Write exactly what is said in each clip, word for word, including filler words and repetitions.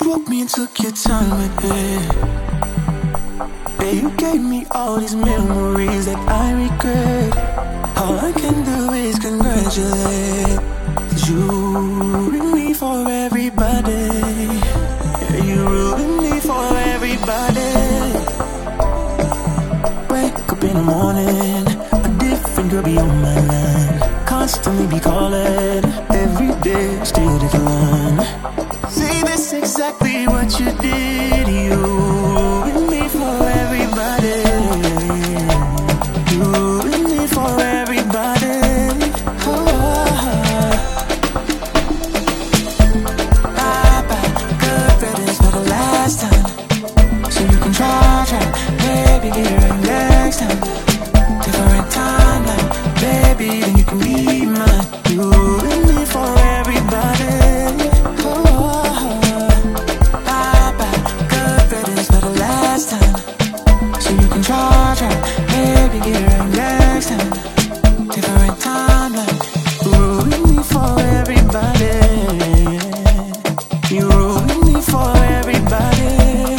woke me and took your time with it. Yeah, you gave me all these memories that I regret. All I can do is congratulate, 'cause you ruined me for everybody. Yeah, you ruined me for everybody. Wake up in the morning, a different girl be on my line. Constantly be calling, every day still to the one. See, this exactly what you did. You ruined me for everybody. You ruined me for everybody. Oh. Bye bye, good riddance for the last time. So you can try, try, maybe get it right next time. Different timeline, baby, then you can be mine. You ruined me for everybody. Try, try, maybe get it right next time. Different timeline. Ruin me for everybody. You ruin me for everybody.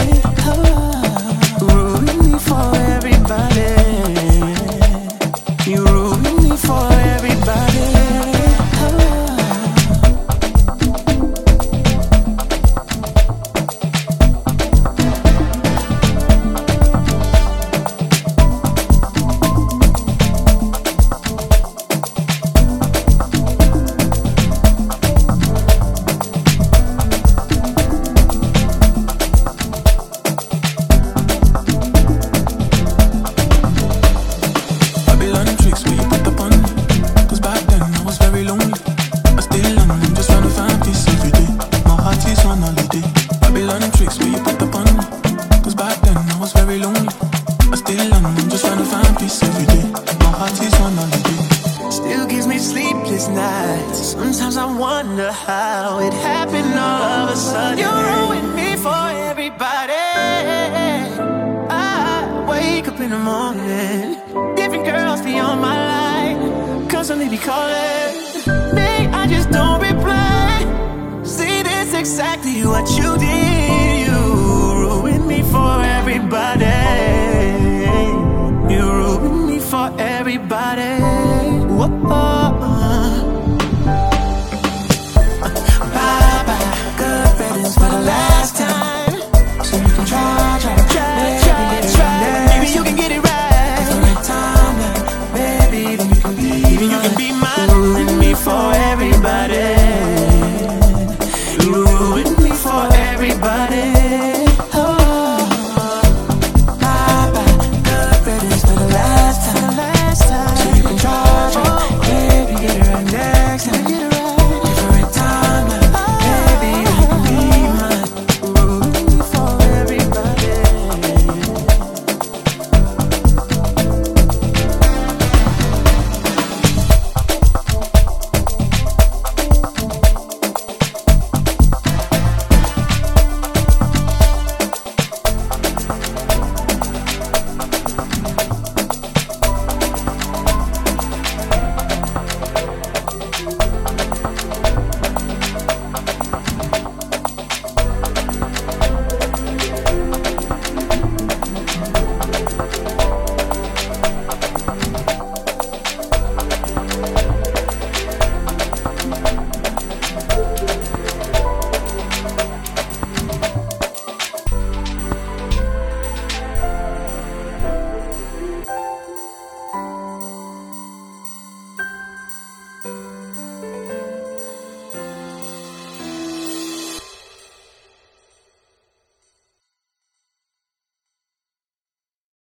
Oh, ruin me for everybody. You ruin me for everybody. Still gives me sleepless nights. Sometimes I wonder how it happened all of a sudden. You ruined me for everybody. I wake up in the morning, different girls be on my line, constantly be calling me, I just don't reply. See, this exactly what you did. You ruined me for everybody. You ruined me for everybody. Whoa.